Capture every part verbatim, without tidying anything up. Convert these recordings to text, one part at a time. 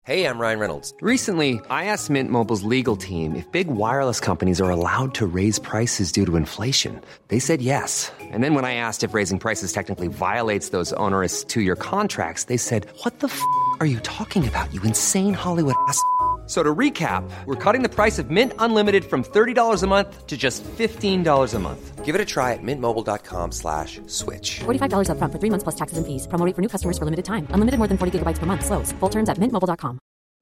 Hey, I'm Ryan Reynolds. Recently, I asked Mint Mobile's legal team if big wireless companies are allowed to raise prices due to inflation. They said yes. And then when I asked if raising prices technically violates those onerous two-year contracts, they said, what the f*** are you talking about, you insane Hollywood ass f- So to recap, we're cutting the price of Mint Unlimited from thirty dollars a month to just fifteen dollars a month. Give it a try at mintmobile.com slash switch. forty-five dollars up front for three months plus taxes and fees. Promo rate for new customers for limited time. Unlimited more than forty gigabytes per month. Slows full terms at mint mobile dot com.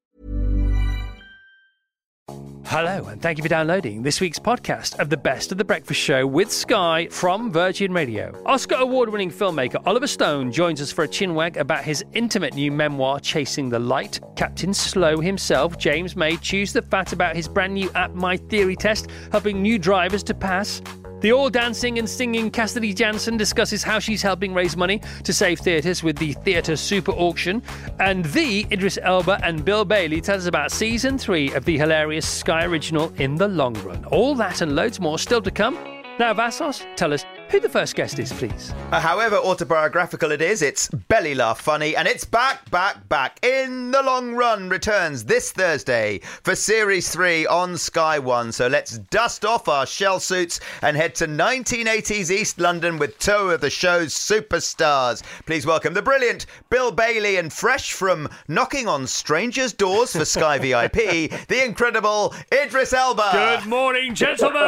Hello, and thank you for downloading this week's podcast of the Best of the Breakfast Show with Sky from Virgin Radio. Oscar award-winning filmmaker Oliver Stone joins us for a chinwag about his intimate new memoir, Chasing the Light. Captain Slow himself, James May, chews the fat about his brand new app, My Theory Test, helping new drivers to pass. The all-dancing and singing Cassidy Jansen discusses how she's helping raise money to save theatres with the Theatre Super Auction. And the Idris Elba and Bill Bailey tell us about Season three of the hilarious Sky original In the Long Run. All that and loads more still to come. Now, Vassos, tell us who the first guest is, please. Uh, however autobiographical it is, it's belly laugh funny, and it's back, back, back. In the Long Run returns this Thursday for Series three on Sky One. So let's dust off our shell suits and head to nineteen eighties East London with two of the show's superstars. Please welcome the brilliant Bill Bailey, and fresh from knocking on strangers' doors for Sky V I P, the incredible Idris Elba. Good morning, gentlemen.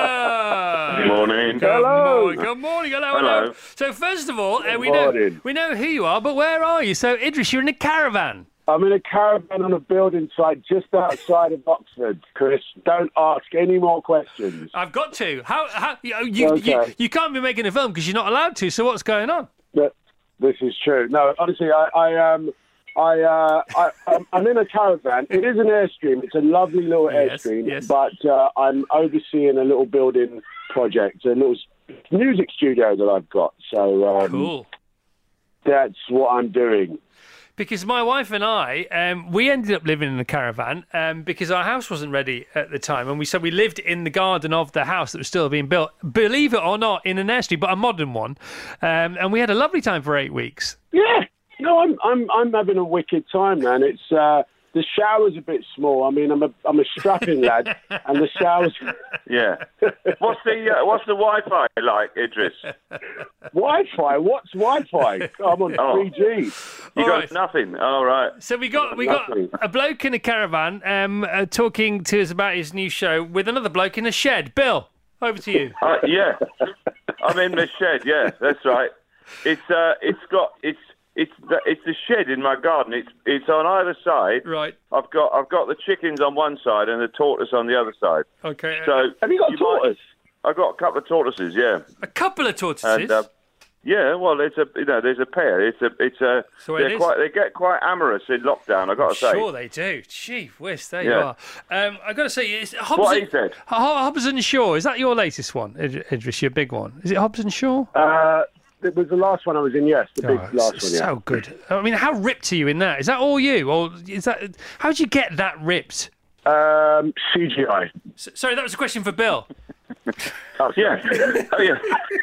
Good morning. Good Hello. morning. Good morning. Hello, hello. Hello. So first of all, uh, we morning. know we know who you are, but where are you? So Idris, you're in a caravan. I'm in a caravan on a building site just outside of Oxford, Chris. Don't ask any more questions. I've got to. How? how you, you, Okay. you, you can't be making a film because you're not allowed to. So what's going on? But this is true. No, honestly, I, I um, I, uh, I, I'm, I'm in a caravan. It is an Airstream. It's a lovely little Yes, Airstream. yes. But uh, I'm overseeing a little building project, a little music studio that I've got. So um, Cool. that's what I'm doing. Because my wife and I, um, we ended up living in a caravan um, because our house wasn't ready at the time, and we so we lived in the garden of the house that was still being built. Believe it or not, in an Airstream, but a modern one, um, and we had a lovely time for eight weeks. Yeah. No, I'm I'm I'm having a wicked time, man. It's uh, the shower's a bit small. I mean, I'm a I'm a strapping lad, and the shower's Yeah. What's the uh, what's the Wi-Fi like, Idris? Wi-Fi. What's Wi-Fi? I'm on Oh. three G. You All got right. nothing. All right. So we got we got Nothing. a bloke in a caravan um, uh, talking to us about his new show with another bloke in a shed. Bill, over to you. Uh, yeah. I'm in the shed. Yeah, that's right. It's uh, it's got it's it's the, it's the shed in my garden. It's it's on either side. Right. I've got I've got the chickens on one side and the tortoise on the other side. Okay. So Have you got a might- tortoise? I've got a couple of tortoises. Yeah. a couple of tortoises. And uh, yeah, well, it's a you know, there's a pair. It's a it's a So it they're is. quite they get quite amorous in lockdown. I've got to say. Sure they do. Gee whiz, there you Yeah. are. Um, I've got to say, it's Hobbs, What and, he said. Ho- Hobbs and Shaw. Is that your latest one, Id- Idris? Your big one? Is it Hobbs and Shaw? Uh, it was the last one I was in. Yes, the big Oh, last it's one. Yeah. so good. I mean, how ripped are you in that? Is that all you, or is that? How would you get that ripped? Um, C G I. S- sorry, that was a question for Bill. Oh, Yeah. Oh, yeah.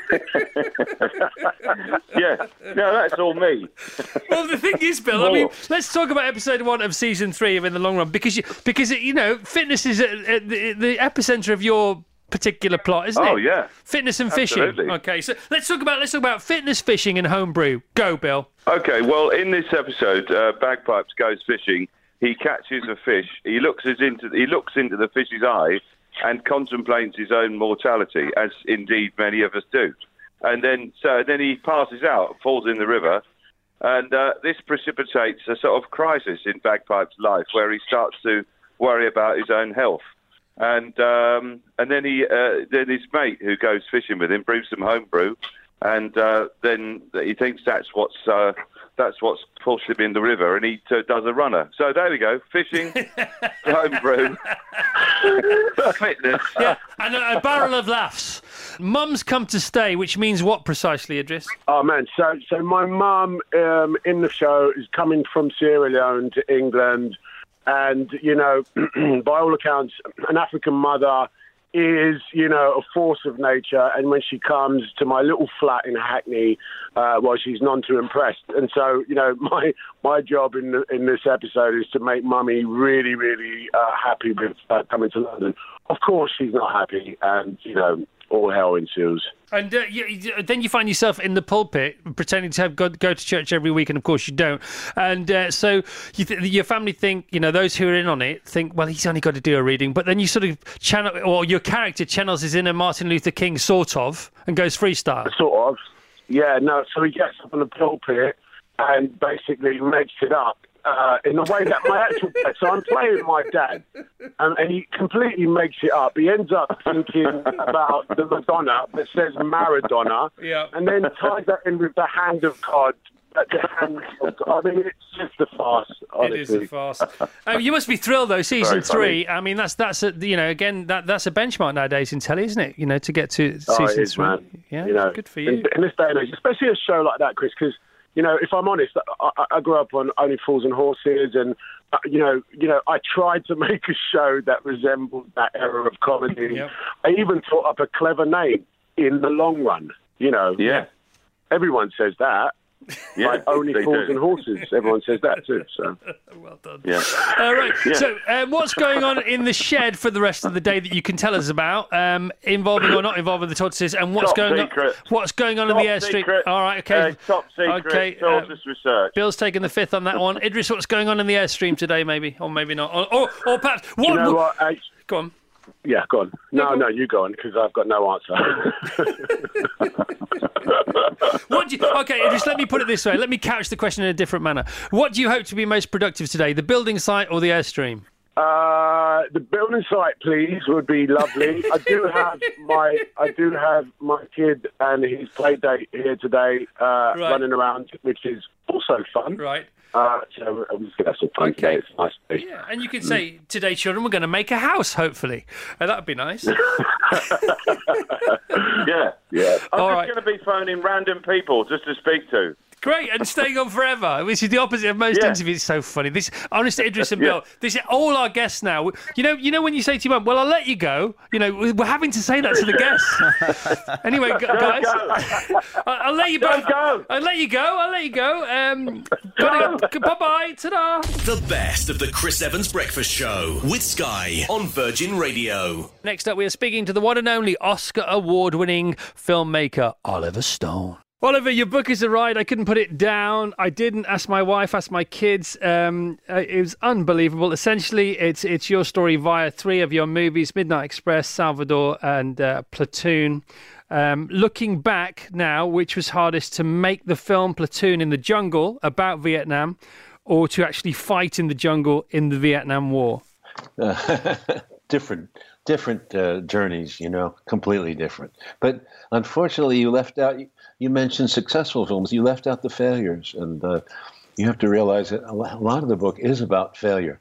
Yeah. No, that's all me. Well, the thing is, Bill, I mean, let's talk about episode one of season three of In the Long Run, because you, because you know, fitness is at, at the, the epicenter of your particular plot, isn't it? Oh, yeah. Fitness and fishing. Absolutely. Okay, so let's talk about let's talk about fitness, fishing, and homebrew. Go, Bill. Okay, well, in this episode, uh, Bagpipes goes fishing. He catches a fish. He looks as into he looks into the fish's eye and contemplates his own mortality, as indeed many of us do. And then, so then he passes out, falls in the river, and uh, this precipitates a sort of crisis in Bagpipe's life, where he starts to worry about his own health. And um, and then he uh, then his mate who goes fishing with him brews some homebrew, and uh, then he thinks that's what's uh, that's what's pushed him in the river, and he uh, does a runner. So there we go, fishing, homebrew, fitness. Yeah, and a, a barrel of laughs. Mum's come to stay, which means what precisely, Idris? Oh man, so so my mum um, in the show is coming from Sierra Leone to England, and you know, by all accounts, an African mother is, you know, a force of nature. And when she comes to my little flat in Hackney, uh, well, she's none too impressed. And so, you know, my my job in the, in this episode is to make Mummy really, really uh, happy with uh, coming to London. Of course, she's not happy, and, you know, all hell ensues. And uh, you, then you find yourself in the pulpit pretending to have go, go to church every week, and of course you don't. And uh, so you th- your family think, you know, those who are in on it think, well, he's only got to do a reading. But then you sort of channel, or your character channels his inner Martin Luther King, sort of, and goes freestyle. Sort of. Yeah, no, so he gets up on the pulpit and basically makes it up. Uh, in the way that my actual so I'm playing my dad, and, and he completely makes it up. He ends up thinking about the Madonna that says Maradona, yeah. and then ties that in with the hand of God. The hand of God. I mean, it's just a farce. Honestly. It is a farce. uh, you must be thrilled though. Season Very three. funny. I mean, that's that's a, you know, again, that that's a benchmark nowadays in telly, isn't it? You know, to get to Oh, season it is, three. man. Yeah, you know, good for you. In, in this day and age, especially a show like that, Chris, because. You know, if I'm honest, I, I grew up on Only Fools and Horses, and uh, you know, you know, I tried to make a show that resembled that era of comedy. Yep. I even thought up a clever name, In the Long Run. You know, Yeah. everyone says that. Yeah, like Only they Fools do. and Horses, everyone says that too. So. Well done. Yeah. Uh, right. Yeah. So, um, what's going on in the shed for the rest of the day that you can tell us about, um, involving or not involving the tortoises, and what's Top going secret. on? What's going on Top in the airstrip? secret. All right. Okay. Uh, top secret. Okay. Tortoise uh, research. Bill's taking the fifth on that one. Idris, what's going on in the airstream today? Maybe, or maybe not. Or, or, or perhaps. What, You know what? I, Go on. yeah, go on. No, go on. no, you go on, because I've got no answer. What do you, okay, Idris, let me put it this way. Let me couch the question in a different manner. What do you hope to be most productive today, the building site or the airstream? Uh, the building site, please, would be lovely. I do have my I do have my kid and his play date here today, uh, Right. running around, which is also fun. Right. Uh, so I'm just gonna have some fun Okay. today. It's a nice day. Yeah, and you could say, today, children, we're going to make a house, hopefully. Uh, that would be nice. Yeah. Yeah. I'm All just right. going to be phoning random people just to speak to. Great, and staying on forever, which is the opposite of most Yeah. interviews. It's so funny. This, honest to Idris and Yeah. Bill, this is all our guests now. You know, you know when you say to your mum, "Well, I'll let you go." You know, we're having to say that to the guests. Anyway, gu- guys, go. I- I'll let you Don't both go. I'll let you go. I'll let you go. Um, bye bye. Ta-da. The best of the Chris Evans Breakfast Show with Sky on Virgin Radio. Next up, we are speaking to the one and only Oscar award-winning filmmaker Oliver Stone. Oliver, your book is a ride. I couldn't put it down. I didn't ask my wife, ask my kids. Um, uh, it was unbelievable. Essentially, it's it's your story via three of your movies, Midnight Express, Salvador, and uh, Platoon. Um, looking back now, which was hardest, to make the film Platoon in the jungle about Vietnam, or to actually fight in the jungle in the Vietnam War? Uh, different different uh, journeys, you know, completely different. But unfortunately, you left out, you, you mentioned successful films, you left out the failures. And uh, you have to realize that a lo- a lot of the book is about failure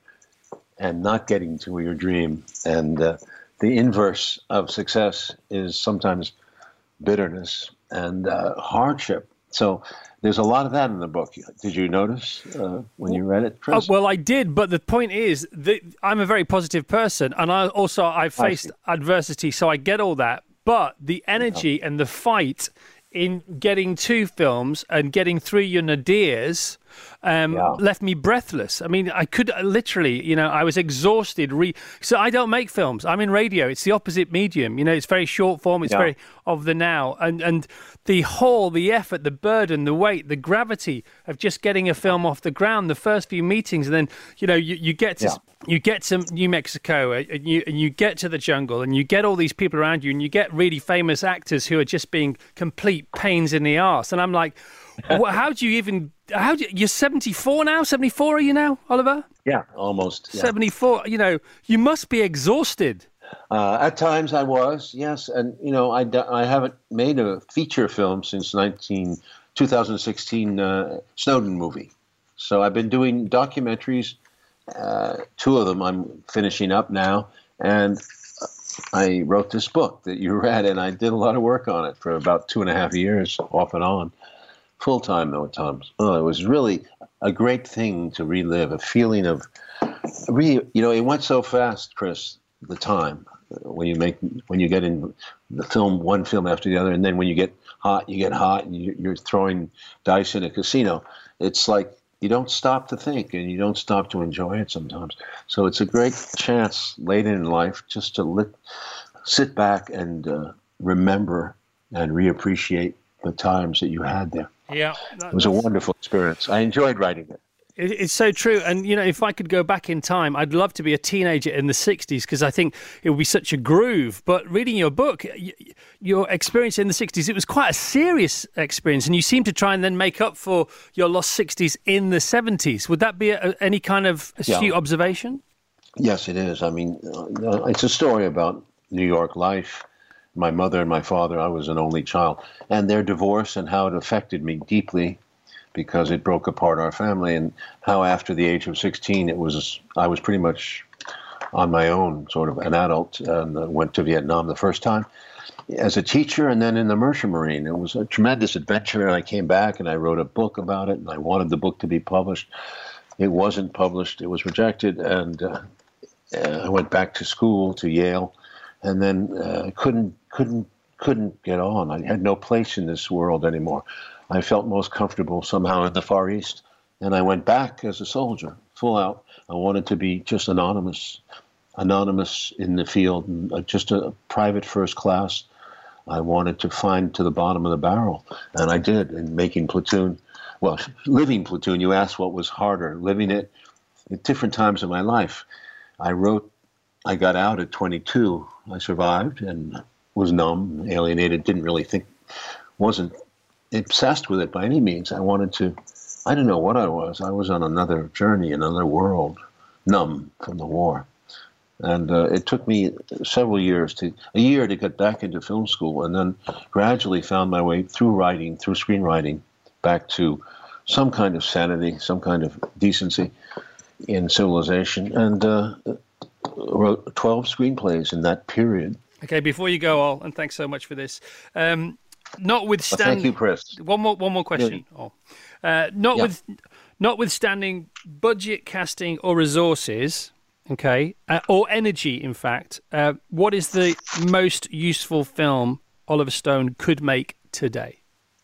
and not getting to your dream. And uh, the inverse of success is sometimes bitterness and uh, hardship. So there's a lot of that in the book. Did you notice uh, when you read it, Chris? Oh, well, I did, but the point is that I'm a very positive person, and I also I've I faced see. adversity, so I get all that. But the energy and the fight in getting to films and getting through your nadirs um, Yeah. left me breathless. I mean, I could uh, literally, you know, I was exhausted. Re- so I don't make films. I'm in radio. It's the opposite medium. You know, it's very short form. It's Yeah. very of the now. And and the haul, the effort, the burden, the weight, the gravity of just getting a film off the ground, the first few meetings, and then, you know, you, you get to... Yeah. You get to New Mexico, uh, and you, and you get to the jungle, and you get all these people around you, and you get really famous actors who are just being complete pains in the arse. And I'm like, wh- how do you even? How do you, you're seventy-four now? seventy-four are you now, Oliver? Yeah, almost. Yeah. seventy-four. You know, you must be exhausted. Uh, at times I was, yes. And, you know, I, d- I haven't made a feature film since nineteen, twenty sixteen uh, Snowden movie. So I've been doing documentaries. Uh, two of them I'm finishing up now. And I wrote this book that you read, and I did a lot of work on it for about two and a half years, off and on. Full time, though, at times. Oh, it was really a great thing to relive, a feeling of, re, you know, it went so fast, Chris, the time. when you make when you get in the film one film after the other, and then when you get hot, you get hot, and you, you're throwing dice in a casino. It's like you don't stop to think, and you don't stop to enjoy it sometimes. So it's a great chance late in life just to lit, sit back and uh, remember and reappreciate the times that you had there. Yeah, that, it was a wonderful experience. I enjoyed writing it. It's so true. And, you know, if I could go back in time, I'd love to be a teenager in the sixties because I think it would be such a groove. But reading your book, your experience in the sixties, it was quite a serious experience. And you seem to try and then make up for your lost sixties in the seventies. Would that be a, any kind of astute yeah. observation? Yes, it is. I mean, uh, it's a story about New York life. My mother and my father, I was an only child, and their divorce and how it affected me deeply, because it broke apart our family, and how after the age of sixteen, it was I was pretty much on my own, sort of an adult, and went to Vietnam the first time as a teacher, and then in the Merchant Marine. It was a tremendous adventure, and I came back and I wrote a book about it, and I wanted the book to be published. It wasn't published. It was rejected, and uh, I went back to school, to Yale, and then uh, couldn't couldn't couldn't get on. I had no place in this world anymore. I felt most comfortable somehow in the Far East, and I went back as a soldier, full out. I wanted to be just anonymous, anonymous in the field, just a private first class. I wanted to find to the bottom of the barrel, and I did in making Platoon. Well, living Platoon, you asked what was harder, living it at different times in my life. I wrote, I got out at twenty-two. I survived and was numb, alienated, didn't really think, wasn't obsessed with it by any means. I wanted to, I don't know what I was. I was on another journey, another world, numb from the war. And uh, it took me several years, to a year to get back into film school, and then gradually found my way through writing, through screenwriting, back to some kind of sanity, some kind of decency in civilization, and uh, wrote twelve screenplays in that period. Okay, before you go, Al, and thanks so much for this. Um, Notwithstanding, well, thank you, Chris. One more, one more question. Yeah. Oh. Uh, not yeah. with, notwithstanding budget, casting, or resources, okay, uh, or energy, in fact, uh, what is the most useful film Oliver Stone could make today?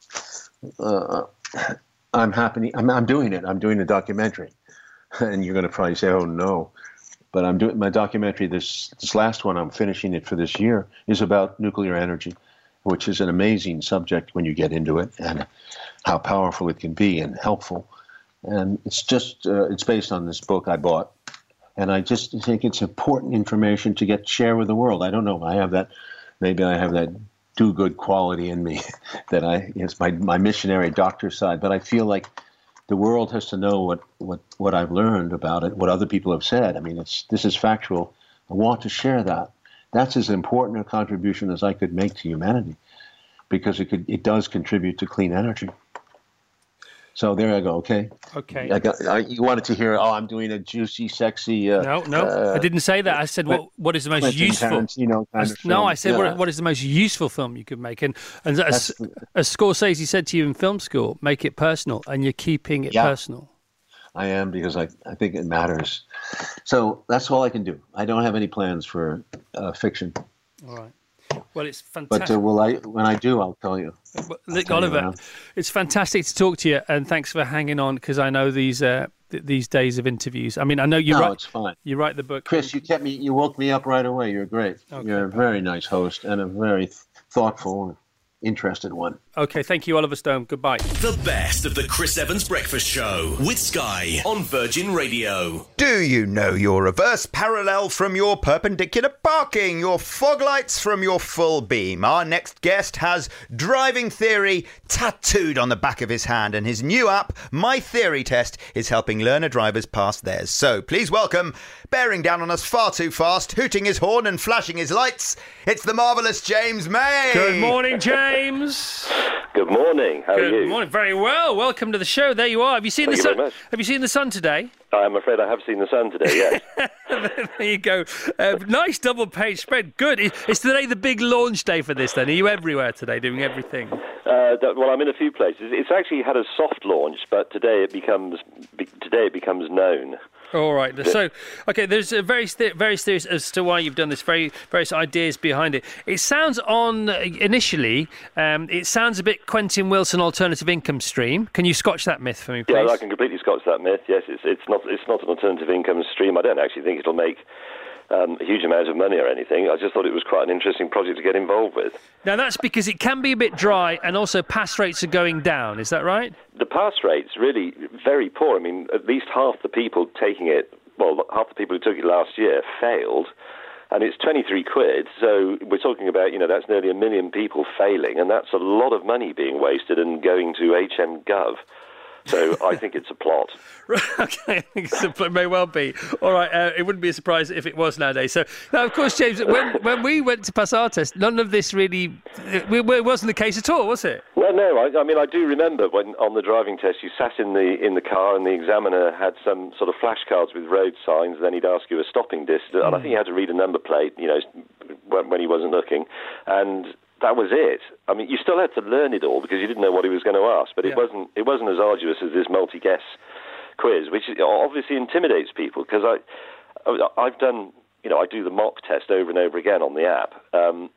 Uh, I'm happy. I'm, I'm doing it. I'm doing a documentary, and you're going to probably say, "Oh no," but I'm doing my documentary. This this last one, I'm finishing it for this year, is about nuclear energy, which is an amazing subject when you get into it, and how powerful it can be and helpful. And it's just, uh, it's based on this book I bought. And I just think it's important information to get share with the world. I don't know. I have that, maybe I have that do-good quality in me that I, it's my, my missionary doctor side. But I feel like the world has to know what, what, what I've learned about it, what other people have said. I mean, it's this is factual. I want to share that. That's as important a contribution as I could make to humanity, because it could it does contribute to clean energy. So there I go. Okay. Okay. I got. I, you wanted to hear? Oh, I'm doing a juicy, sexy. Uh, no, no, uh, I didn't say that. I said what what is the most Quentin useful? Tarantino kind I, of no, film. I said yeah. what, what is the most useful film you could make? And and as, as Scorsese said to you in film school, make it personal, and you're keeping it yeah. personal. I am, because I, I think it matters. So that's all I can do. I don't have any plans for uh, fiction. All right. Well, it's fantastic. But uh, will I, when I do, I'll tell you. Well, look, Oliver, you it's fantastic to talk to you, and thanks for hanging on, because I know these uh, th- these days of interviews. I mean, I know you no, write. it's fine. You write the book, Chris. You kept me. You woke me up right away. You're great. Okay. You're a very nice host and a very thoughtful, interested one. Okay, thank you, Oliver Stone. Goodbye. The best of the Chris Evans Breakfast Show with Sky on Virgin Radio. Do you know your reverse parallel from your perpendicular parking, your fog lights from your full beam? Our next guest has driving theory tattooed on the back of his hand, and his new app, My Theory Test, is helping learner drivers pass theirs. So please welcome, bearing down on us far too fast, hooting his horn and flashing his lights, it's the marvellous James May. Good morning, James. Good morning. How Good are you? morning. Very well. Welcome to the show. There you are. Have you seen Thank the you sun? very much. Have you seen the sun today? I'm afraid I have seen the sun today. Yes. There you go. Uh, nice double page spread. Good. Is today the big launch day for this? Then are you everywhere today, doing everything? Uh, well, I'm in a few places. It's actually had a soft launch, but today it becomes today it becomes known. All right. So, okay, there's a very various theories as to why you've done this, very various ideas behind it. It sounds on, initially, um, it sounds a bit Quentin Wilson alternative income stream. Can you scotch that myth for me, please? Yeah, I can completely scotch that myth. Yes, it's it's not it's not an alternative income stream. I don't actually think it'll make Um, a huge amount of money or anything. I just thought it was quite an interesting project to get involved with. Now, that's because it can be a bit dry and also pass rates are going down. Is that right? The pass rate's really very poor. I mean, at least half the people taking it, well, half the people who took it last year failed, and it's twenty-three quid. So we're talking about, you know, that's nearly a million people failing, and that's a lot of money being wasted and going to H M Gov. So I think it's a plot. Okay, it may well be. All right, uh, it wouldn't be a surprise if it was nowadays. So, now, of course, James, when when we went to pass our test, none of this really, it, it wasn't the case at all, was it? Well, no. I, I mean, I do remember when on the driving test you sat in the in the car and the examiner had some sort of flashcards with road signs. Then he'd ask you a stopping distance, mm. and I think you had to read a number plate, you know, when, when he wasn't looking, and that was it. I mean, you still had to learn it all because you didn't know what he was going to ask, but it yeah. wasn't it wasn't as arduous as this multi-guess quiz, which obviously intimidates people because I, I've done, you know, I do the mock test over and over again on the app. Um,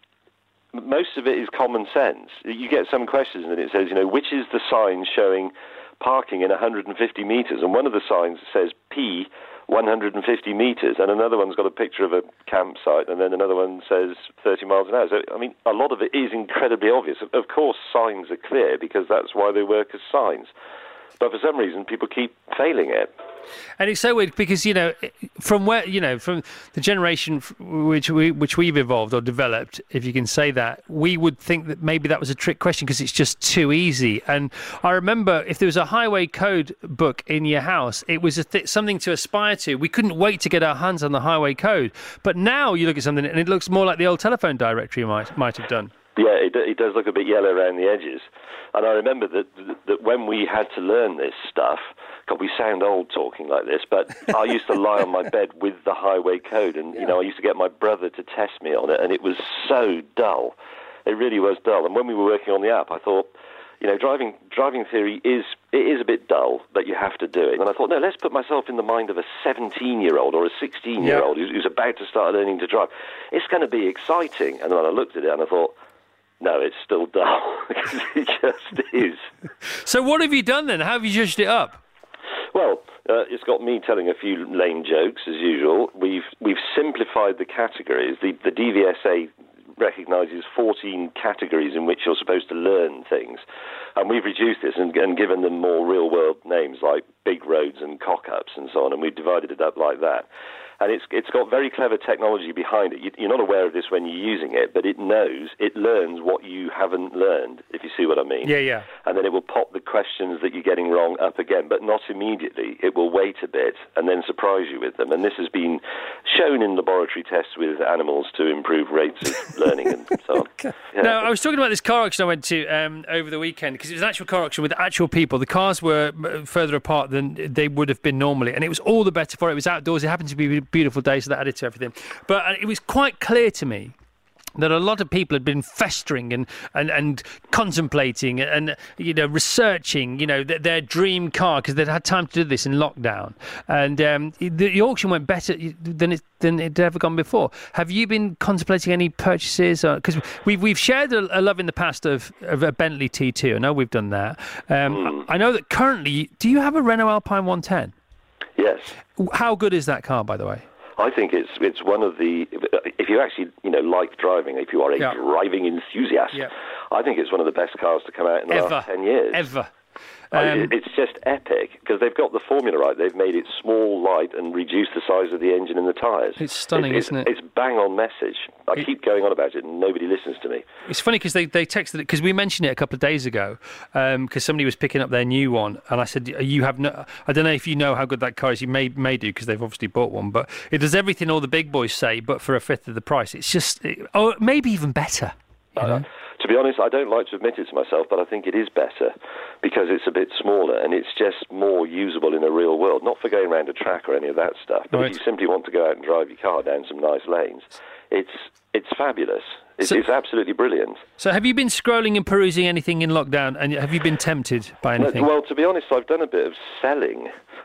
most of it is common sense. You get some questions and it says, you know, which is the sign showing parking in one hundred fifty metres? And one of the signs says P one hundred fifty metres, and another one's got a picture of a campsite, and then another one says thirty miles an hour. So, I mean, a lot of it is incredibly obvious. Of course, signs are clear because that's why they work as signs. But for some reason, people keep failing it. And it's so weird because, you know, from where, you know, from the generation which we which we've evolved or developed, if you can say that, we would think that maybe that was a trick question because it's just too easy. And I remember if there was a highway code book in your house, it was a th- something to aspire to. We couldn't wait to get our hands on the highway code. But now you look at something and it looks more like the old telephone directory might might have done. Yeah, it, it does look a bit yellow around the edges. And I remember that that when we had to learn this stuff, God, we sound old talking like this, but I used to lie on my bed with the highway code, and yeah. you know, I used to get my brother to test me on it, and it was so dull. It really was dull. And when we were working on the app, I thought, you know, driving driving theory is it is a bit dull, but you have to do it. And I thought, no, let's put myself in the mind of a seventeen-year-old or a sixteen-year-old yeah. who's, who's about to start learning to drive. It's going to be exciting. And then I looked at it and I thought, no, it's still dull. It just is. So what have you done then? How have you judged it up? Well, uh, it's got me telling a few lame jokes, as usual. We've we've simplified the categories. The, the D V S A recognises fourteen categories in which you're supposed to learn things. And we've reduced this and, and given them more real-world names like big roads and cock-ups and so on, and we've divided it up like that. And it's it's got very clever technology behind it. You, you're not aware of this when you're using it, but it knows, it learns what you haven't learned, if you see what I mean. Yeah, yeah. And then it will pop the questions that you're getting wrong up again, but not immediately. It will wait a bit and then surprise you with them. And this has been shown in laboratory tests with animals to improve rates of learning and so on. Okay. Yeah. Now, I was talking about this car auction I went to um, over the weekend, because it was an actual car auction with actual people. The cars were further apart than they would have been normally, and it was all the better for it. It was outdoors. It happened to be a beautiful day, so that added to everything. But uh, it was quite clear to me that a lot of people had been festering and, and, and contemplating and, you know, researching, you know, th- their dream car because they'd had time to do this in lockdown. And um, the, the auction went better than it than it had ever gone before. Have you been contemplating any purchases? Because we've we've shared a, a love in the past of, of a Bentley T two. I know we've done that. Um, mm. I, I know that currently, do you have a Renault Alpine one ten? Yes. How good is that car, by the way? I think it's it's one of the, if you actually, you know, like driving, if you are a yeah. driving enthusiast, yeah. I think it's one of the best cars to come out in the Ever. last ten years. Ever. Um, it's just epic because they've got the formula right. They've made it small, light, and reduced the size of the engine and the tyres. It's stunning, it's, isn't it? It's bang on message. I it, keep going on about it, and nobody listens to me. It's funny because they, they texted it because we mentioned it a couple of days ago because um, somebody was picking up their new one, and I said, "You have no." I don't know if you know how good that car is. You may may do because they've obviously bought one, but it does everything all the big boys say, but for a fifth of the price. It's just, it, oh, maybe even better. You know? Uh, to be honest, I don't like to admit it to myself, but I think it is better because it's a bit smaller and it's just more usable in the real world, not for going around a track or any of that stuff, but right. if you simply want to go out and drive your car down some nice lanes, it's it's fabulous. It's, so, it's absolutely brilliant. So have you been scrolling and perusing anything in lockdown, and have you been tempted by anything? Well, to be honest, I've done a bit of selling.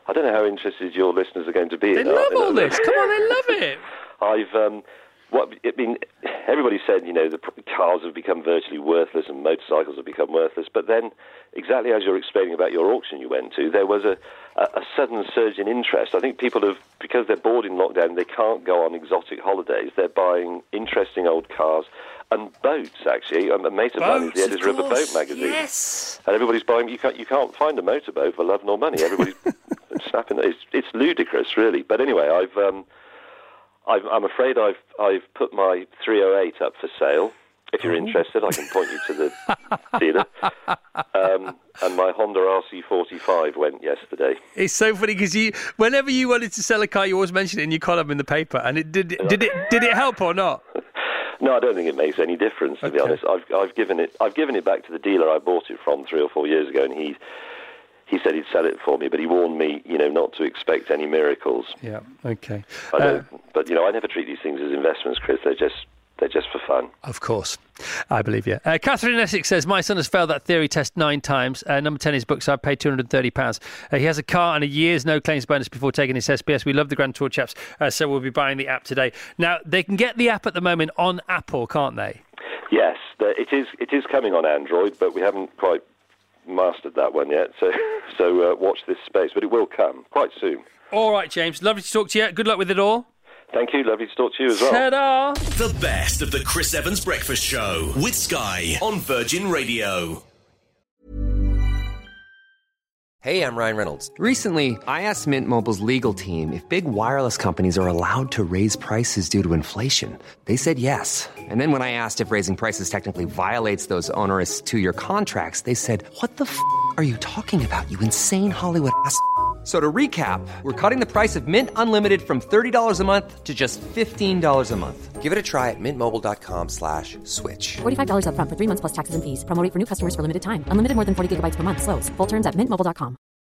I don't know how interested your listeners are going to be. They in love that. all this. Come on, they love it. I've um, what I mean. Everybody said, you know, the cars have become virtually worthless and motorcycles have become worthless. But then, exactly as you're explaining about your auction you went to, there was a, a, a sudden surge in interest. I think people have, because they're bored in lockdown, they can't go on exotic holidays. They're buying interesting old cars and boats. Actually, a mate of mine is the editor of, of a boat magazine. Yes. And everybody's buying. You can't you can't find a motorboat for love nor money. Everybody's snapping. It's it's ludicrous, really. But anyway, I've. Um, I've, I'm afraid I've I've put my three oh eight up for sale. If you're interested, I can point you to the dealer. Um, and my Honda R C forty-five went yesterday. It's so funny because you, whenever you wanted to sell a car, you always mention it in your column in the paper. And it did. Did it? Did it help or not? No, I don't think it makes any difference. To okay. be honest, I've I've given it I've given it back to the dealer I bought it from three or four years ago, and he. He said he'd sell it for me, but he warned me, you know, not to expect any miracles. Yeah, okay. I Uh, don't, but, you know, I never treat these things as investments, Chris. They're just they're just for fun. Of course. I believe you. Uh, Catherine in Essex says, my son has failed that theory test nine times. Uh, number ten in his book, so I've paid two hundred thirty pounds. Uh, he has a car and a year's no claims bonus before taking his S B S. We love the Grand Tour chaps, uh, so we'll be buying the app today. Now, they can get the app at the moment on Apple, can't they? Yes, it is, it is coming on Android, but we haven't quite mastered that one yet, so so uh, watch this space, but it will come quite soon. All right, James, lovely to talk to you. Good luck with it all. Thank you, lovely to talk to you as well. Ta-da! The best of the Chris Evans Breakfast Show with Sky on Virgin Radio. Hey, I'm Ryan Reynolds. Recently, I asked Mint Mobile's legal team if big wireless companies are allowed to raise prices due to inflation. They said yes. And then when I asked if raising prices technically violates those onerous two-year contracts, they said, what the f*** are you talking about, you insane Hollywood ass f- So to recap, we're cutting the price of Mint Unlimited from thirty dollars a month to just fifteen dollars a month. Give it a try at mintmobile.com slash switch. forty-five dollars up front for three months plus taxes and fees. Promo rate for new customers for limited time. Unlimited more than forty gigabytes per month. Slows full terms at mint mobile dot com.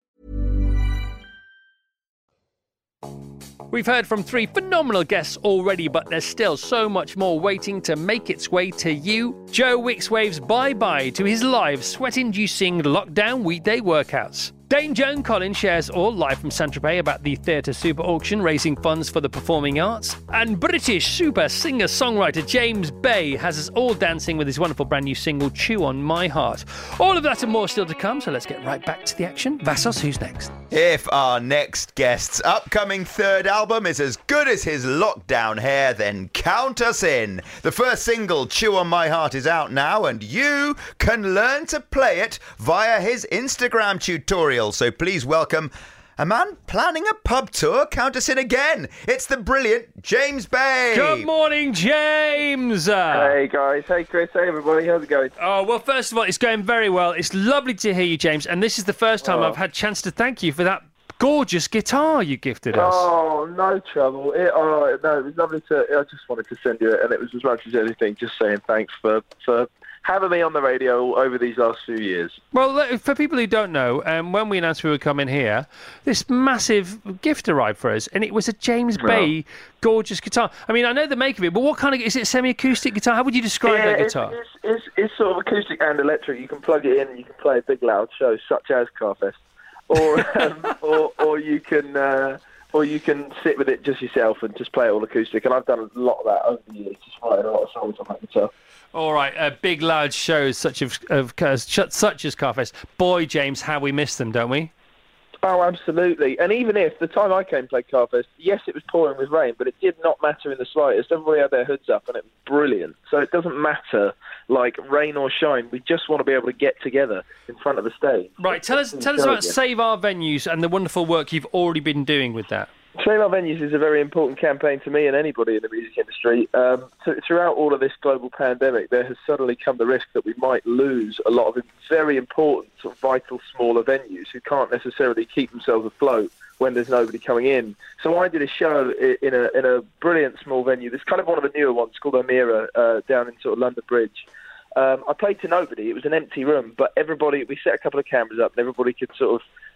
We've heard from three phenomenal guests already, but there's still so much more waiting to make its way to you. Joe Wicks waves bye-bye to his live sweat-inducing lockdown weekday workouts. Dane Joan Collins shares all live from Saint-Tropez about the Theatre Super Auction, raising funds for the performing arts. And British super singer-songwriter James Bay has us all dancing with his wonderful brand new single, Chew on My Heart. All of that and more still to come, so let's get right back to the action. Vassos, who's next? If our next guest's upcoming third album is as good as his lockdown hair, then count us in. The first single, Chew on My Heart, is out now, and you can learn to play it via his Instagram tutorial. So please welcome a man planning a pub tour. Count us in again. It's the brilliant James Bay. Good morning, James. Hey, guys. Hey, Chris. Hey, everybody. How's it going? Oh, well, first of all, it's going very well. It's lovely to hear you, James. And this is the first time oh. I've had a chance to thank you for that gorgeous guitar you gifted us. Oh, no trouble. It, oh, no, it was lovely to... I just wanted to send you it, and it was as much as anything, just saying thanks for... for having me on the radio over these last few years. Well, for people who don't know, um, when we announced we were coming here, this massive gift arrived for us, and it was a James Oh. Bay gorgeous guitar. I mean, I know the make of it, but what kind of... Is it semi-acoustic guitar? How would you describe yeah, that guitar? It's, it's, it's, it's sort of acoustic and electric. You can plug it in and you can play big loud shows such as Carfest. Or, um, or, or you can... Uh, Or you can sit with it just yourself and just play it all acoustic. And I've done a lot of that over the years, just writing a lot of songs on that guitar. All right, uh, big, loud shows such as, of, uh, such as Carfest. Boy, James, how we miss them, don't we? Oh, absolutely. And even if, the time I came and played Carfest, yes, it was pouring with rain, but it did not matter in the slightest. Everybody had their hoods up, and it was brilliant. So it doesn't matter, like, rain or shine. We just want to be able to get together in front of the stage. Right, tell us, tell us about Save Our Venues and the wonderful work you've already been doing with that. Save Our Venues is a very important campaign to me and anybody in the music industry. Um, th- throughout all of this global pandemic, there has suddenly come the risk that we might lose a lot of very important, sort of vital, smaller venues who can't necessarily keep themselves afloat when there's nobody coming in. So I did a show in a in a brilliant small venue. It's kind of one of the newer ones called O'Meara uh, down in sort of London Bridge. Um, I played to nobody. It was an empty room, but everybody, we set a couple of cameras up and everybody could sort of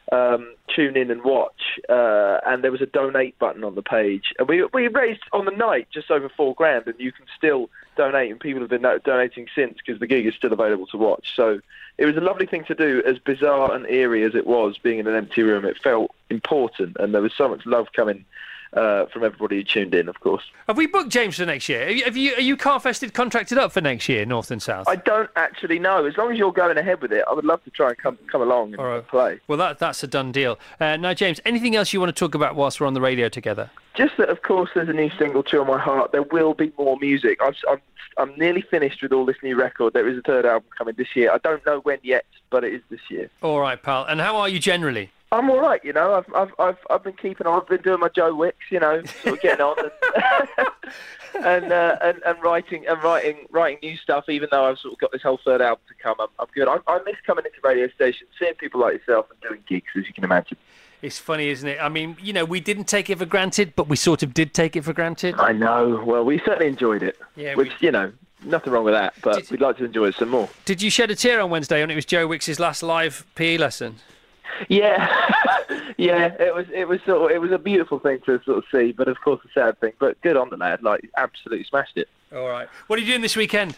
um, tune in and watch, uh, and there was a donate button on the page. And we we raised on the night just over four grand, and you can still donate, and people have been donating since because the gig is still available to watch. So it was a lovely thing to do, as bizarre and eerie as it was, being in an empty room. It felt important, and there was so much love coming Uh, from everybody who tuned in, of course. Have we booked James for next year? Have you, have you are you Carfested contracted up for next year, North and South? I don't actually know. As long as you're going ahead with it, I would love to try and come come along and right. play. Well, that that's a done deal. Uh, now, James, anything else you want to talk about whilst we're on the radio together? Just that, of course, there's a new single, Chill My Heart. There will be more music. I'm, I'm, I'm nearly finished with all this new record. There is a third album coming this year. I don't know when yet, but it is this year. All right, pal. And how are you generally? I'm all right, you know. I've I've I've I've been keeping on. I've been doing my Joe Wicks, you know, sort of getting on and and, uh, and and writing and writing writing new stuff. Even though I've sort of got this whole third album to come, I'm, I'm good. I, I miss coming into radio stations, seeing people like yourself, and doing gigs, as you can imagine. It's funny, isn't it? I mean, you know, we didn't take it for granted, but we sort of did take it for granted. I know. Well, we certainly enjoyed it. Yeah, which we... you know. Nothing wrong with that, but did, we'd like to enjoy it some more. Did you shed a tear on Wednesday when it was Joe Wicks' last live P E lesson? Yeah, yeah, it was it was sort of, it was a beautiful thing to sort of see, but of course a sad thing. But good on the lad, like absolutely smashed it. All right, what are you doing this weekend?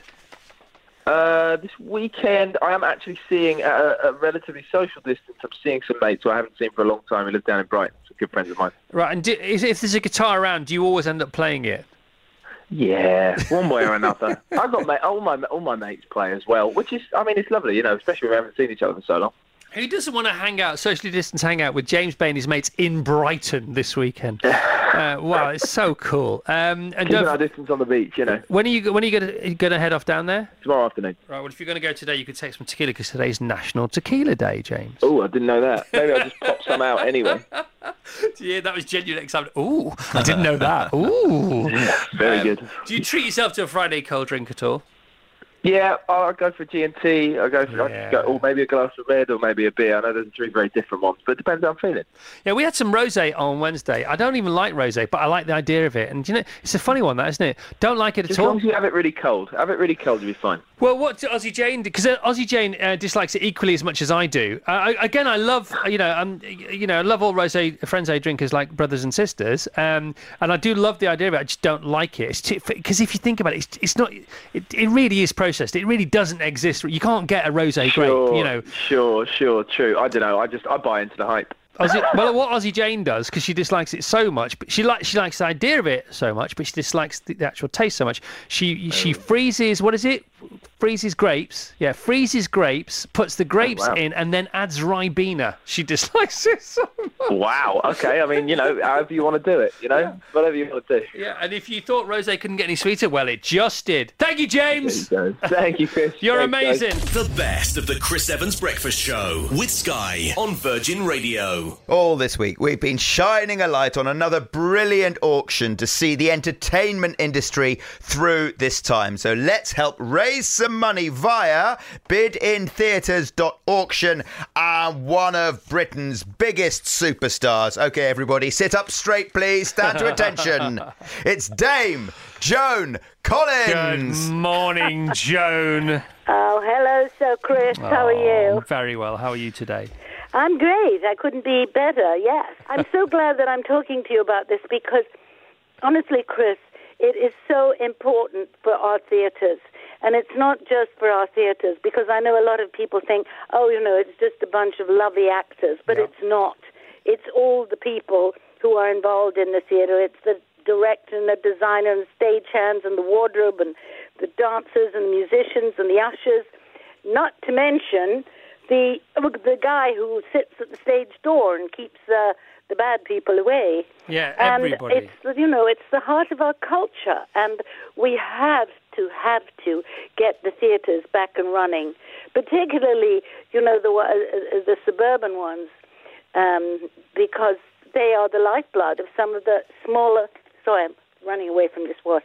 Uh, this weekend I am actually seeing at a, a relatively social distance. I'm seeing some mates who I haven't seen for a long time who live down in Brighton. Some good friends of mine. Right, and do, is, if there's a guitar around, do you always end up playing it? Yeah, one way or another. I've got mate, all my all my mates play as well, which is, I mean, it's lovely, you know, especially when we haven't seen each other for so long. Who doesn't want to hang out, socially distance hang out with James Bay and his mates in Brighton this weekend? uh, wow, it's so cool. Um, and Keeping our distance on the beach, you know. When are you when are you going to head off down there? Tomorrow afternoon. Right. Well, if you're going to go today, you could take some tequila because today's National Tequila Day, James. Oh, I didn't know that. Maybe I'll just pop some out anyway. Yeah, that was genuine excitement. Ooh, I didn't know that. Ooh, yeah, very um, good. Do you treat yourself to a Friday cold drink at all? Yeah, I go for G and T. I go for, yeah. I go, or maybe a glass of red, or maybe a beer. I know there's three very different ones, but it depends how I'm feeling. Yeah, we had some rosé on Wednesday. I don't even like rosé, but I like the idea of it. And you know, it's a funny one, that isn't it? Don't like it Just at all. As long as you have it really cold, have it really cold, you'll be fine. Well, what Ozzy Jane did, because Ozzy Jane uh, dislikes it equally as much as I do. Uh, I, again, I love, you know, I'm, you know, I love all rosé Frenzy drinkers like brothers and sisters, um, and I do love the idea of it. I just don't like it. It's because if you think about it, it's, it's not. It, it really is processed. It really doesn't exist. You can't get a rosé sure, grape, you know. Sure, sure, true. I don't know. I just I buy into the hype. Ozzy, well, what Ozzy Jane does, because she dislikes it so much, but she likes she likes the idea of it so much, but she dislikes the, the actual taste so much. She she freezes, what is it? Freezes grapes. Yeah, freezes grapes, puts the grapes oh, wow. in, and then adds Ribena. She dislikes it so much. Wow. Okay. I mean, you know, however you want to do it, you know, yeah. whatever you want to do. Yeah. And if you thought rosé couldn't get any sweeter, well, it just did. Thank you, James. You Thank you, Chris. You're Thanks, amazing. Guys. The best of the Chris Evans Breakfast Show with Sky on Virgin Radio. All this week, we've been shining a light on another brilliant auction to see the entertainment industry through this time. So let's help raise some money via bid in theatres dot auction and one of Britain's biggest superstars. OK, everybody, sit up straight, please. Stand to attention. It's Dame Joan Collins. Good morning, Joan. Oh, hello, Sir Chris. Oh, How are you? Very well. How are you today? I'm great. I couldn't be better, yes. I'm so glad that I'm talking to you about this because, honestly, Chris, it is so important for our theatres. And it's not just for our theatres, because I know a lot of people think, oh, you know, it's just a bunch of lovely actors, but yeah. it's not. It's all the people who are involved in the theatre. It's the director and the designer and the stagehands and the wardrobe and the dancers and the musicians and the ushers, not to mention the the guy who sits at the stage door and keeps uh, the bad people away. Yeah, everybody. And it's, you know, it's the heart of our culture, and we have to have to get the theatres back and running, particularly, you know, the uh, the suburban ones, um, because they are the lifeblood of some of the smaller. Sorry, I'm running away from this wasp.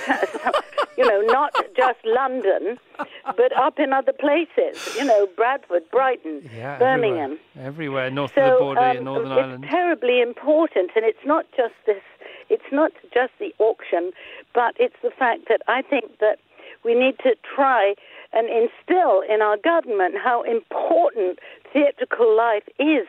You know, not just London, but up in other places. You know, Bradford, Brighton, yeah, Birmingham. Everywhere, everywhere north so, of the border, um, in Northern it's Ireland. It's terribly important, and it's not just this. It's not just the auction, but it's the fact that I think that we need to try and instill in our government how important theatrical life is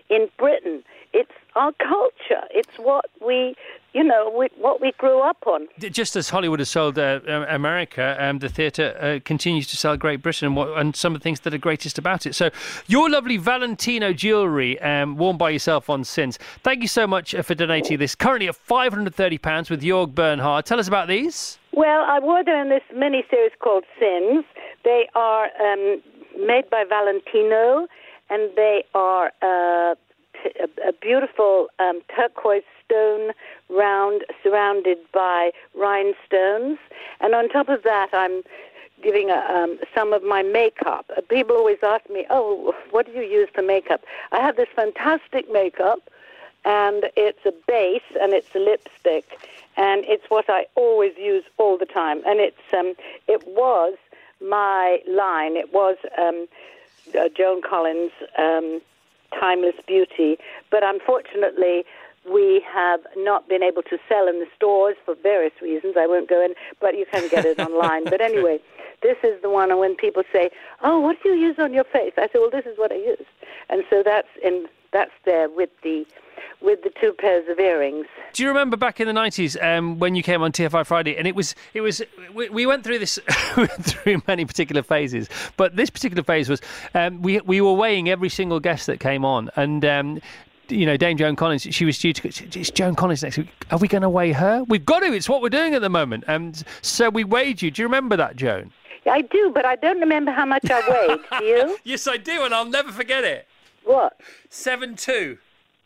in Britain. It's our culture. It's what we, you know, we, what we grew up on. Just as Hollywood has sold uh, America, um, the theatre uh, continues to sell Great Britain and, what, and some of the things that are greatest about it. So your lovely Valentino jewellery, um, worn by yourself on Sins. Thank you so much for donating this. Currently at five hundred thirty pounds with Jörg Bernhard. Tell us about these. Well, I wore them in this mini-series called Sins. They are um, made by Valentino, and they are uh, t- a, a beautiful um, turquoise stone round surrounded by rhinestones. And on top of that, I'm giving a, um, some of my makeup. Uh, people always ask me, oh, what do you use for makeup? I have this fantastic makeup, and it's a base, and it's a lipstick, and it's what I always use all the time. And it's um, it was my line. It was um, uh, Joan Collins' um, Timeless Beauty, but unfortunately we have not been able to sell in the stores for various reasons. I won't go in, but you can get it online. But anyway, this is the one when people say, oh, what do you use on your face? I say, well, this is what I use. And so that's in that's there with the with the two pairs of earrings. Do you remember back in the nineties um, when you came on T F I Friday? And it was, it was, we, we went through this, through many particular phases, but this particular phase was, um, we we were weighing every single guest that came on, and um, you know, Dame Joan Collins, she was due to go, it's Joan Collins next week. Are we going to weigh her? We've got to. It's what we're doing at the moment. And so we weighed you. Do you remember that, Joan? I do, but I don't remember how much I weighed. Do you? Yes, I do, and I'll never forget it. What? Seven two.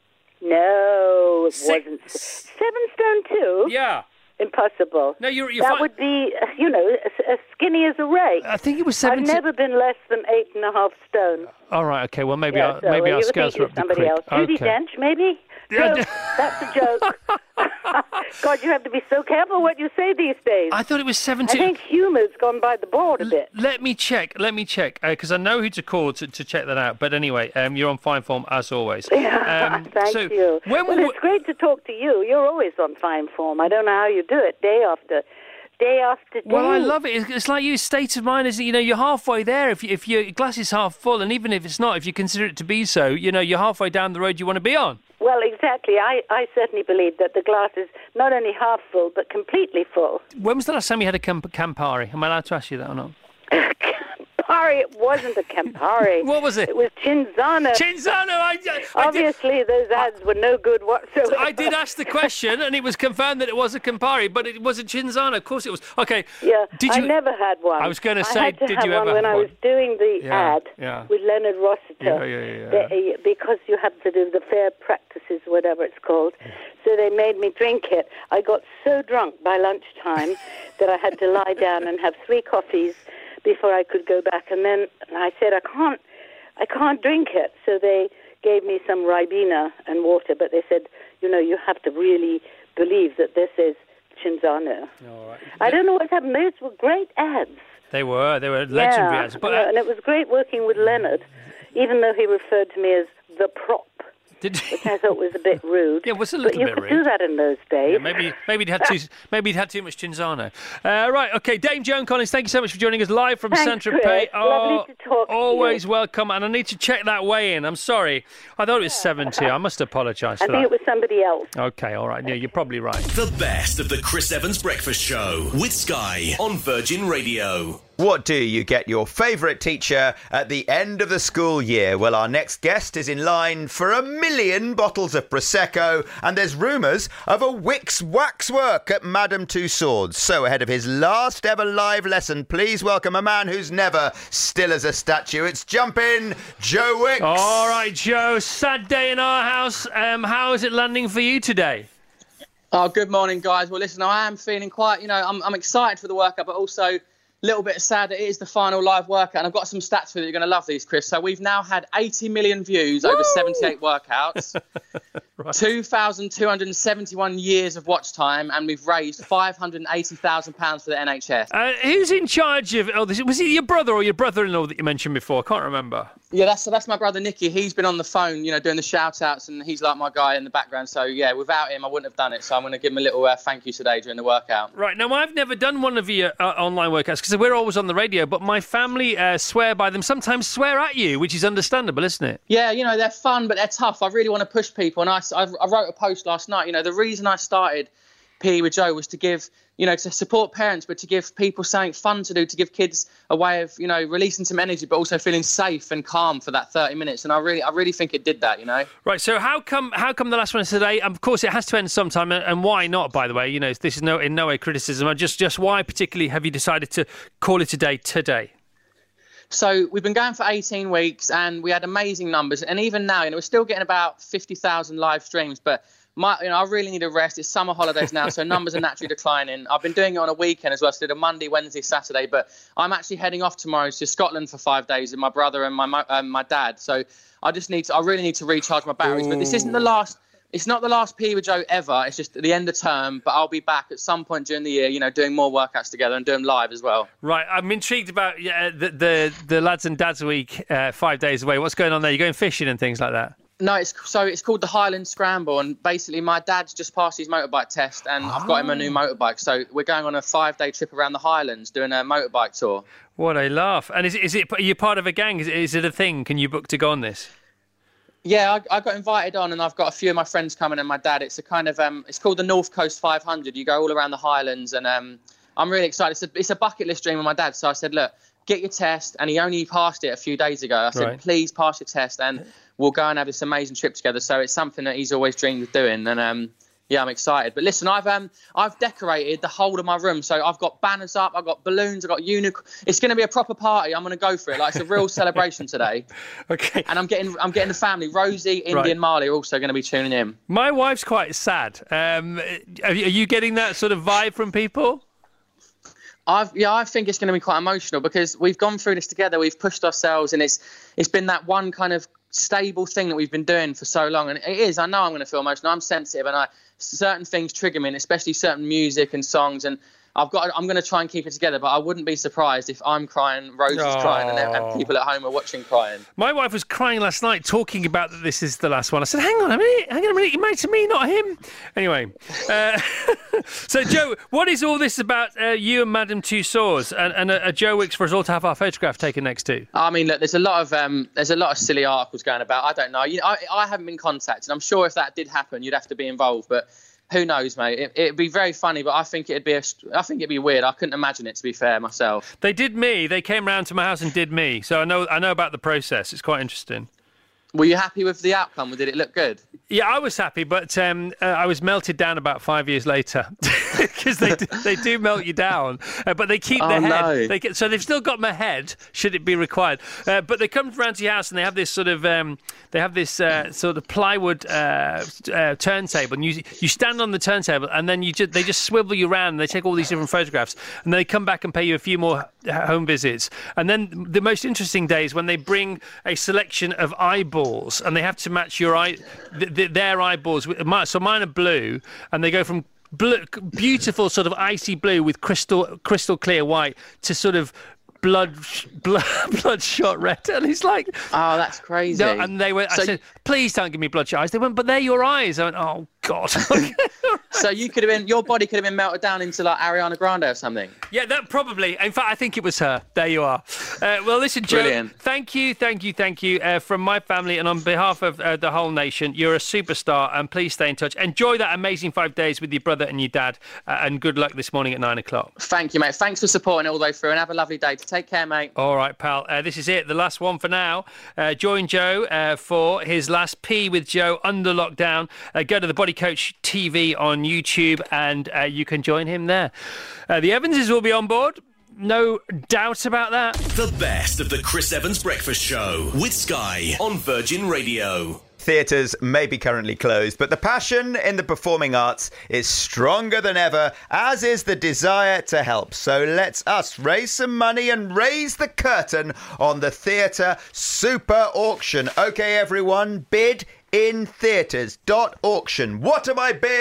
No, it Six. wasn't. Seven stone two? Yeah. Impossible. No, you're. you're that fine. would be, you know, as, as skinny as a rake. I think it was seven. I've never been less than eight and a half stone. All right. Okay. Well, maybe yeah, our, so maybe our you scales think are it's up the somebody creek. else. Judi Okay. Dench, maybe? Yeah, Joke. That's a joke. God, you have to be so careful what you say these days. I thought it was I seventeen. think humour's gone by the board a bit. Let me check. Let me check because uh, I know who to call to, to check that out. But anyway, um, you're on fine form as always. Yeah, Um, thank so you. When well, we it's great to talk to you. You're always on fine form. I don't know how you do it, day after day after day. Well, I love it. It's, it's like your state of mind is, you know, you're halfway there. If you, if your glass is half full, and even if it's not, if you consider it to be so, you know, you're halfway down the road you want to be on. Well, exactly. I, I certainly believe that the glass is not only half full, but completely full. When was the last time you had a Camp- Campari? Am I allowed to ask you that or not? Campari, it wasn't a Campari. What was it? It was Cinzano. Cinzano! I, I Obviously, did, those ads were no good whatsoever. I did ask the question, and it was confirmed that it was a Campari, but it was a Cinzano. Of course it was. Okay. Yeah, Did you, I never had one. I was going to I say, had to did have you one ever when have I one? was doing the Yeah, ad yeah. with Leonard Rossiter. Yeah, yeah, yeah, yeah. They, because you have to do the fair practices, whatever it's called. So they made me drink it. I got so drunk by lunchtime that I had to lie down and have three coffees before I could go back. And then I said, I can't, I can't drink it. So they gave me some Ribena and water, but they said, you know, you have to really believe that this is Cinzano. All right. I don't know what's happened. Those were great ads. They were. They were legendary yeah, ads. But, uh, and it was great working with Leonard, even though he referred to me as the prop. Did which I thought was a bit rude. Yeah, it was a but little you bit could rude. do that in those days. Yeah, maybe maybe he'd had too maybe he'd had too much Cinzano. Uh, right, okay, Dame Joan Collins, thank you so much for joining us live from Thanks, Saint-Tropez. Chris. Lovely to talk to always you. welcome, and I need to check that weigh in. I'm sorry, I thought it was seventy. I must apologise I for think that. it was somebody else. Okay, all right. Yeah, you're probably right. The best of the Chris Evans Breakfast Show with Sky on Virgin Radio. What do you get your favourite teacher at the end of the school year? Well, our next guest is in line for a million bottles of Prosecco, and there's rumours of a Wicks waxwork at Madame Tussauds. So ahead of his last ever live lesson, please welcome a man who's never still as a statue. It's Jumpin' Joe Wicks. All right, Joe, sad day in our house. Um, how is it landing for you today? Oh, good morning, guys. Well, listen, I am feeling quite, you know, I'm, I'm excited for the workout, but also a little bit sad that it is the final live workout. And I've got some stats for you. You're going to love these, Chris. So we've now had eighty million views Woo! over seventy-eight workouts, right. two thousand two hundred seventy-one years of watch time, and we've raised five hundred eighty thousand pounds for the N H S. Uh, who's in charge of oh, this? Was it your brother or your brother-in-law that you mentioned before? I can't remember. Yeah, that's that's my brother Nicky. He's been on the phone, you know, doing the shout outs, and he's like my guy in the background. So yeah, without him, I wouldn't have done it. So I'm going to give him a little uh, thank you today during the workout. Right, now I've never done one of your uh, online workouts because we're always on the radio, but my family uh, swear by them, sometimes swear at you, which is understandable, isn't it? Yeah, you know, they're fun, but they're tough. I really want to push people. And I, I, I wrote a post last night, you know, the reason I started P E with Joe was to give, you know, to support parents, but to give people something fun to do, to give kids a way of, you know, releasing some energy, but also feeling safe and calm for that thirty minutes. And I really, I really think it did that, you know. Right. So how come, how come the last one is today? Of course, it has to end sometime, and why not? By the way, you know, this is no in no way criticism. Just, just why particularly have you decided to call it a day today? So we've been going for eighteen weeks, and we had amazing numbers. And even now, you know, we're still getting about fifty thousand live streams, but. My, you know, I really need a rest. It's summer holidays now, so numbers are naturally declining. I've been doing it on a weekend as well, so I did a Monday, Wednesday, Saturday. But I'm actually heading off tomorrow to Scotland for five days with my brother and my um, my dad. So I just need to, I really need to recharge my batteries. Ooh. But this isn't the last. It's not the last P E with Joe ever. It's just at the end of term. But I'll be back at some point during the year, you know, doing more workouts together and doing live as well. Right. I'm intrigued about yeah, the, the the lads and dads week, uh, five days away. What's going on there? You're going fishing and things like that. No, it's so it's called the Highland Scramble, and basically my dad's just passed his motorbike test, and oh. I've got him a new motorbike. So we're going on a five-day trip around the Highlands, doing a motorbike tour. What a laugh! And is it, is it are you part of a gang? Is it, is it a thing? Can you book to go on this? Yeah, I, I got invited on, and I've got a few of my friends coming, and my dad. It's a kind of um, it's called the North Coast five hundred. You go all around the Highlands, and um, I'm really excited. It's a, it's a bucket list dream of my dad. So I said, look, get your test, and he only passed it a few days ago. I said, right. please pass your test, and we'll go and have this amazing trip together. So it's something that he's always dreamed of doing, and um, yeah, I'm excited. But listen, I've um, I've decorated the whole of my room. So I've got banners up, I've got balloons, I've got unicorn. It's going to be a proper party. I'm going to go for it. Like it's a real celebration today. Okay. And I'm getting I'm getting the family. Rosie, Indy, right. and Marley are also going to be tuning in. My wife's quite sad. Um, are you getting that sort of vibe from people? I've, yeah, I think it's going to be quite emotional because we've gone through this together. We've pushed ourselves, and it's it's been that one kind of stable thing that we've been doing for so long. And it is. I know I'm going to feel emotional. I'm sensitive, and I certain things trigger me, and especially certain music and songs. And I've got. I'm going to try and keep it together, but I wouldn't be surprised if I'm crying, Rosie's oh. crying, and, and people at home are watching crying. My wife was crying last night, talking about that this is the last one. I said, "Hang on a minute, hang on a minute, you're married to me, not him." Anyway, uh, so Joe, what is all this about? Uh, you and Madame Tussauds, and, and a, a Joe Wicks for us all to have our photograph taken next to? I mean, look, there's a lot of um, there's a lot of silly articles going about. I don't know. You know, I, I haven't been contacted. I'm sure if that did happen, you'd have to be involved, but. Who knows, mate? It, it'd be very funny, but I think it'd be a, I think it'd be weird. I couldn't imagine it, to be fair, myself. They did me. They came round to my house and did me. So I know I know about the process. It's quite interesting. Were you happy with the outcome? Did it look good? Yeah, I was happy, but um, uh, I was melted down about five years later because they do, they do melt you down, uh, but they keep oh, the head. No. They get, so they've still got my head, should it be required. Uh, but they come round to your house and they have this sort of um, they have this uh, sort of plywood uh, uh, turntable, and you you stand on the turntable, and then you just, they just swivel you around, and they take all these different photographs, and they come back and pay you a few more home visits. And then the most interesting day is when they bring a selection of eyeballs, and they have to match your eye, th- th- their eyeballs. So mine are blue, and they go from blue, beautiful sort of icy blue with crystal crystal clear white to sort of blood blood bloodshot red. And it's like, oh, that's crazy. No, and they were. So I said, please don't give me bloodshot eyes. They went, but they're your eyes. I went, oh God. So you could have been, your body could have been melted down into like Ariana Grande or something. Yeah, that probably. In fact, I think it was her. There you are. Uh, well, listen, Joe, brilliant. Thank you, thank you, thank you uh, from my family and on behalf of uh, the whole nation. You're a superstar, and please stay in touch. Enjoy that amazing five days with your brother and your dad, uh, and good luck this morning at nine o'clock. Thank you, mate. Thanks for supporting it all the way through, and have a lovely day. Take care, mate. All right, pal. Uh, this is it, the last one for now. Uh, join Joe uh, for his last P with Joe under lockdown. Uh, go to the Body Coach T V on YouTube, and uh, you can join him there. Uh, the Evanses will be on board. No doubt about that. The best of the Chris Evans Breakfast Show with Sky on Virgin Radio. Theatres may be currently closed, but the passion in the performing arts is stronger than ever, as is the desire to help. So let's us raise some money and raise the curtain on the Theatre Super Auction. OK, everyone, bid in theatres dot auction. What am I bid?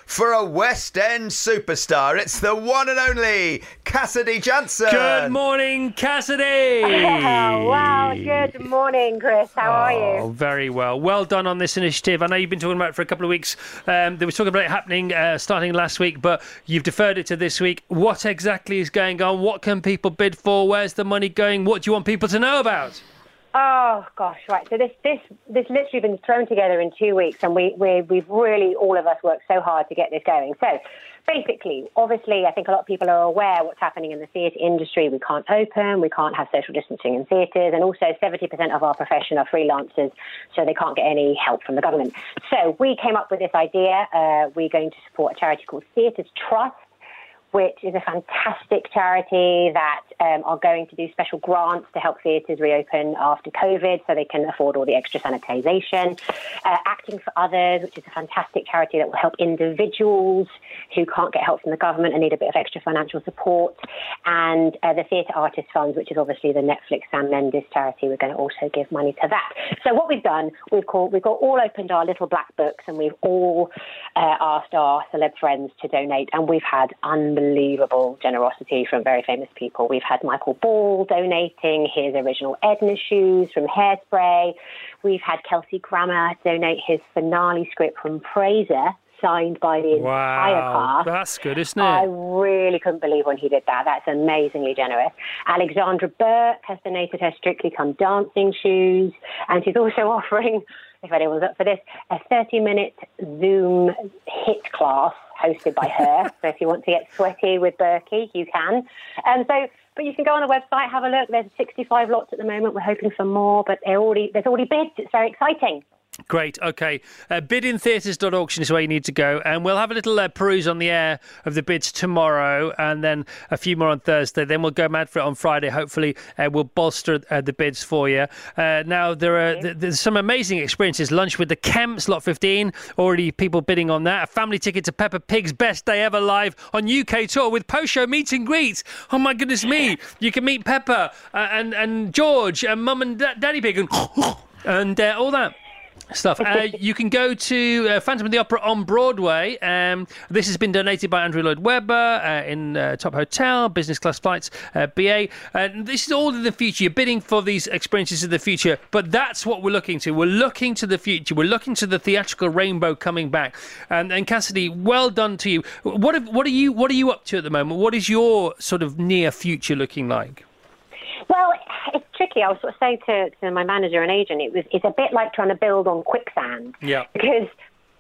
for a West End superstar. It's the one and only Cassidy Jansen. Good morning, Cassidy. Oh, wow. Good morning, Chris. How are you? Oh, very well. Well done on this initiative. I know you've been talking about it for a couple of weeks. Um, they were talking about it happening uh, starting last week, but you've deferred it to this week. What exactly is going on? What can people bid for? Where's the money going? What do you want people to know about? Oh, gosh, right. So this this this literally been thrown together in two weeks, and we, we, we've really, all of us, worked so hard to get this going. So basically, obviously, I think a lot of people are aware what's happening in the theatre industry. We can't open, we can't have social distancing in theatres, and also seventy percent of our profession are freelancers, so they can't get any help from the government. So we came up with this idea. Uh, we're going to support a charity called Theatres Trust, which is a fantastic charity that um, are going to do special grants to help theatres reopen after COVID so they can afford all the extra sanitisation. Uh, Acting for Others, which is a fantastic charity that will help individuals who can't get help from the government and need a bit of extra financial support. And uh, the Theatre Artists Funds, which is obviously the Netflix Sam Mendes charity, we're going to also give money to that. So what we've done, we've called, we've got all opened our little black books, and we've all uh, asked our celeb friends to donate, and we've had unbelievable generosity from very famous people. We've had Michael Ball donating his original Edna shoes from Hairspray. We've had Kelsey Grammer donate his finale script from Frasier, signed by the entire Wow, cast. that's good, isn't it? I really couldn't believe when he did that. That's amazingly generous. Alexandra Burke has donated her Strictly Come Dancing shoes, and she's also offering, if anyone's up for this, a thirty-minute Zoom hit class hosted by her. So if you want to get sweaty with Berkey, you can. And so, but you can go on the website, have a look. There's sixty-five lots at the moment. We're hoping for more, but they're already, there's already bids. It's very exciting. Great, OK. Uh, bid in theatres dot auction is where you need to go. And we'll have a little uh, peruse on the air of the bids tomorrow, and then a few more on Thursday. Then we'll go mad for it on Friday. Hopefully uh, we'll bolster uh, the bids for you. Uh, now, there are th- there's some amazing experiences. Lunch with the Kemps, lot fifteen. Already people bidding on that. A family ticket to Peppa Pig's Best Day Ever live on U K tour with post-show meet and greets. Oh, my goodness me. You can meet Peppa uh, and, and George and Mum and da- Daddy Pig and, and uh, all that stuff. Uh, you can go to uh, Phantom of the Opera on Broadway. Um, this has been donated by Andrew Lloyd Webber uh, in uh, Top Hotel, business class flights, uh, B A. Uh, this is all in the future. You're bidding for these experiences of the future, but that's what we're looking to. We're looking to the future. We're looking to the theatrical rainbow coming back. And, and Cassidy, well done to you. What have, what are you what are you up to at the moment? What is your sort of near future looking like? Well, it's tricky. I was sort of saying to, to my manager and agent, it was it's a bit like trying to build on quicksand. Yeah. Because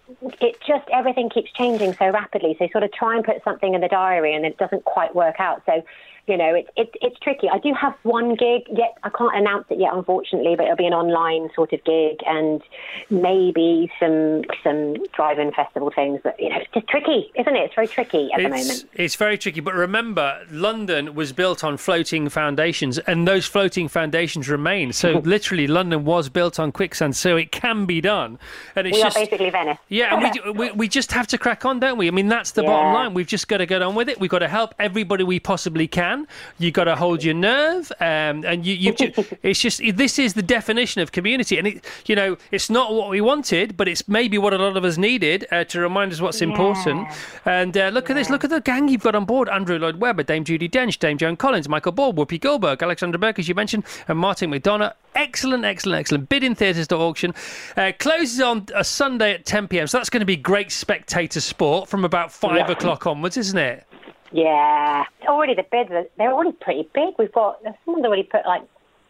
it just, everything keeps changing so rapidly. So you sort of try and put something in the diary and then it doesn't quite work out. So, you know, it, it, it's tricky. I do have one gig, yet I can't announce it yet, unfortunately, but it'll be an online sort of gig and maybe some some drive-in festival things. But, you know, it's just tricky, isn't it? It's very tricky at it's, the moment. It's very tricky. But remember, London was built on floating foundations, and those floating foundations remain. So literally, London was built on quicksand, so it can be done. And it's we just, are basically Venice. Yeah, and we, we we just have to crack on, don't we? I mean, that's the Yeah. bottom line. We've just got to get on with it. We've got to help everybody we possibly can. You've got to hold your nerve, um, and you, you've ju- it's just, this is the definition of community. And, it, you know, it's not what we wanted, but it's maybe what a lot of us needed uh, to remind us what's Yeah. important. And uh, look at this. Look at the gang you've got on board. Andrew Lloyd Webber, Dame Judi Dench, Dame Joan Collins, Michael Ball, Whoopi Goldberg, Alexandra Burke, as you mentioned, and Martin McDonough. Excellent, excellent, excellent. Bid in theatres dot auction. Uh, closes on a Sunday at ten p.m, so that's going to be great spectator sport from about five Yeah. o'clock onwards, isn't it? Yeah, already the bids are, they're already pretty big. We've got, someone's already put like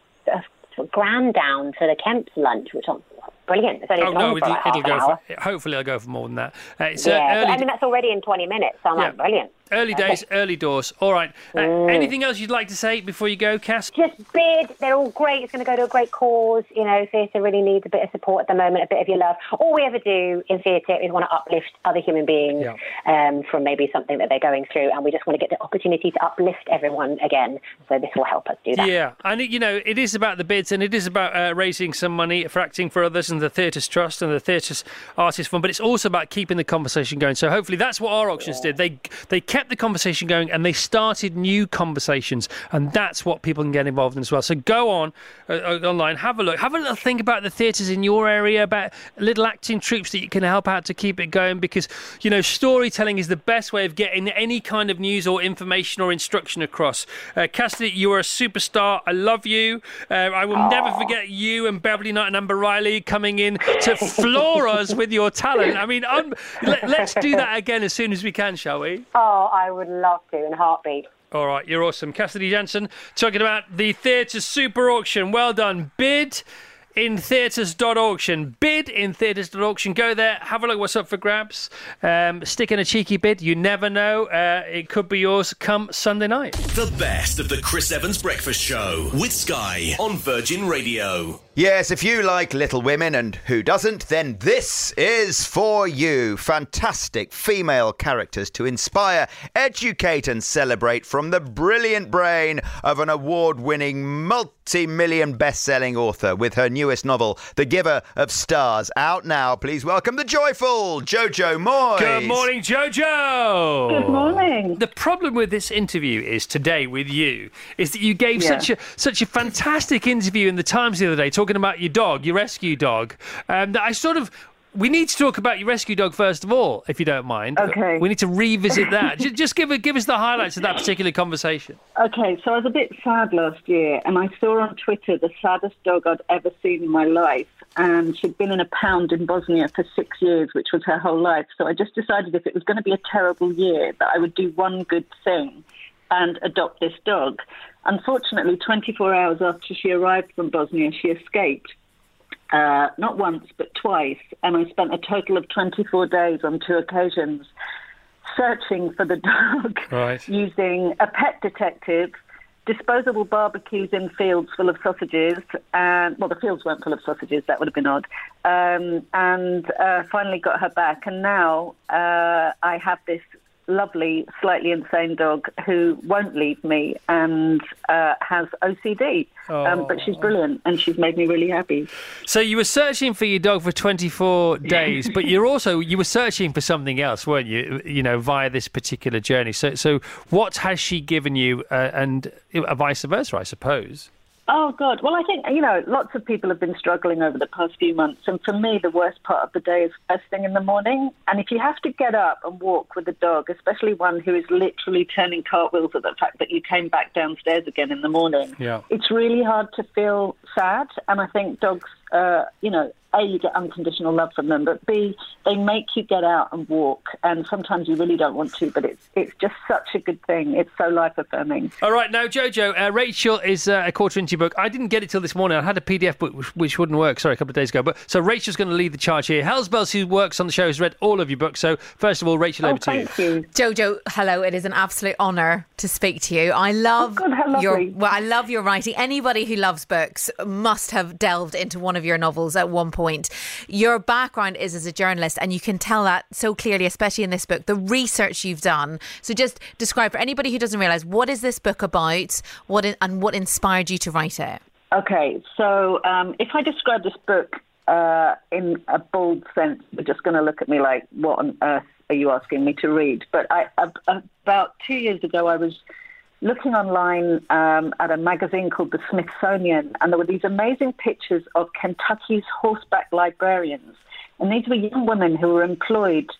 a sort of grand down for the Kemp's lunch, which is brilliant. It's only Oh gone no, for it'll, like half it'll an go hour. for. Hopefully, I'll go for more than that. Uh, it's uh, Yeah, but, early, I mean that's already in twenty minutes, so I'm Yeah. like, brilliant. early days, early doors. All right. Uh, Mm. Anything else you'd like to say before you go, Cass? Just bid. They're all great. It's going to go to a great cause. You know, theatre really needs a bit of support at the moment, a bit of your love. All we ever do in theatre is want to uplift other human beings um, from maybe something that they're going through, and we just want to get the opportunity to uplift everyone again. So this will help us do that. Yeah, and it, you know, it is about the bids, and it is about uh, raising some money for Acting for Others and the Theatres Trust and the Theatres Artists Fund, but it's also about keeping the conversation going. So hopefully that's what our auctions did. They they kept kept the conversation going and they started new conversations, and that's what people can get involved in as well. So go on uh, online, have a look, have a little think about the theatres in your area, about little acting troupes that you can help out to keep it going, because, you know, storytelling is the best way of getting any kind of news or information or instruction across. Uh, Cassidy, you are a superstar. I love you. Uh, I will Aww. never forget you and Beverly Knight and Amber Riley coming in to floor us with your talent. I mean, um, let, let's do that again as soon as we can, shall we? Oh, I would love to, in a heartbeat. All right, you're awesome. Cassidy Jansen talking about the Theatre Super Auction. Well done. Bid in theatres dot auction. Bid in theatres dot auction. Go there, have a look what's up for grabs. Um, stick in a cheeky bid. You never know. Uh, it could be yours come Sunday night. The best of the Chris Evans Breakfast Show with Sky on Virgin Radio. Yes, if you like Little Women, and who doesn't, then this is for you. Fantastic female characters to inspire, educate and celebrate from the brilliant brain of an award-winning, multi-million best-selling author with her newest novel, The Giver of Stars, out now. Please welcome the joyful Jojo Moyes. Good morning, Jojo. Good morning. The problem with this interview is today with you is that you gave Yeah. such a such a fantastic interview in the Times the other day talking about your dog, your rescue dog. Um, that I sort of. We need to talk about your rescue dog first of all, if you don't mind. Okay. We need to revisit that. just, just give give us the highlights of that particular conversation. Okay, so I was a bit sad last year, and I saw on Twitter the saddest dog I'd ever seen in my life, and she'd been in a pound in Bosnia for six years, which was her whole life. So I just decided if it was going to be a terrible year, that I would do one good thing and adopt this dog. Unfortunately, twenty-four hours after she arrived from Bosnia, she escaped. Uh, not once, but twice. And I spent a total of twenty-four days on two occasions searching for the dog, right. using a pet detective, disposable barbecues in fields full of sausages, and, well, the fields weren't full of sausages, that would have been odd, um, and uh, finally got her back. And now uh, I have this lovely, slightly insane dog who won't leave me and uh, has O C D. Oh. Um, but she's brilliant and she's made me really happy. So you were searching for your dog for twenty-four days, but you're also you were searching for something else, weren't you? You know, via this particular journey. So, so what has she given you, uh, and uh, vice versa, I suppose? Oh, God. Well, I think, you know, lots of people have been struggling over the past few months. And for me, the worst part of the day is first thing in the morning. And if you have to get up and walk with a dog, especially one who is literally turning cartwheels at the fact that you came back downstairs again in the morning, yeah. it's really hard to feel sad. And I think dogs, uh, you know, A, you get unconditional love from them, but B, they make you get out and walk. And sometimes you really don't want to, but it's it's just such a good thing. It's so life-affirming. All right, now, Jojo, uh, Rachel is uh, a quarter into your book. I didn't get it till this morning. I had a P D F book which, which wouldn't work, sorry, a couple of days ago. But so Rachel's going to lead the charge here. Hellsbells, who works on the show, has read all of your books. So first of all, Rachel, oh, over to thank you. you. Jojo, hello. It is an absolute honour to speak to you. I love oh, God, how lovely. your well, I love your writing. Anybody who loves books must have delved into one of your novels at one point. Your background is as a journalist, and you can tell that so clearly, especially in this book, the research you've done. So just describe for anybody who doesn't realise, what is this book about, what in, and what inspired you to write it? Okay, so um, if I describe this book uh, in a bold sense, you're just going to look at me like, what on earth are you asking me to read? But I, uh, about two years ago, I was looking online um, at a magazine called The Smithsonian, and there were these amazing pictures of Kentucky's horseback librarians. And these were young women who were employed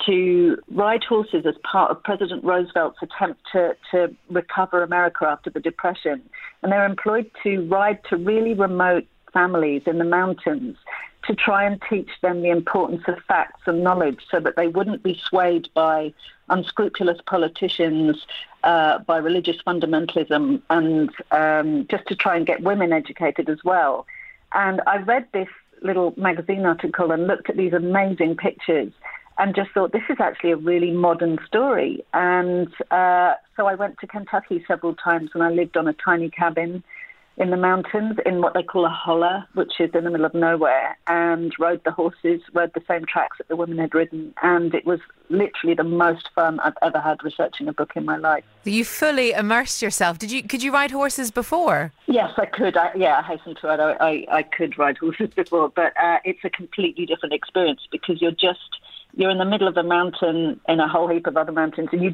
to ride horses as part of President Roosevelt's attempt to, to recover America after the Depression. And they were employed to ride to really remote families in the mountains to try and teach them the importance of facts and knowledge so that they wouldn't be swayed by unscrupulous politicians, uh, by religious fundamentalism, and um, just to try and get women educated as well. And I read this little magazine article and looked at these amazing pictures and just thought, this is actually a really modern story. And uh, so I went to Kentucky several times, and I lived on a tiny cabin in the mountains in what they call a holler, which is in the middle of nowhere, and rode the horses, rode the same tracks that the women had ridden. And it was literally the most fun I've ever had researching a book in my life. You fully immersed yourself. Did you? Could you ride horses before? Yes, I could. I, yeah, I hasten to add, I, I, I could ride horses before, but uh, it's a completely different experience because you're just, you're in the middle of a mountain in a whole heap of other mountains, and you just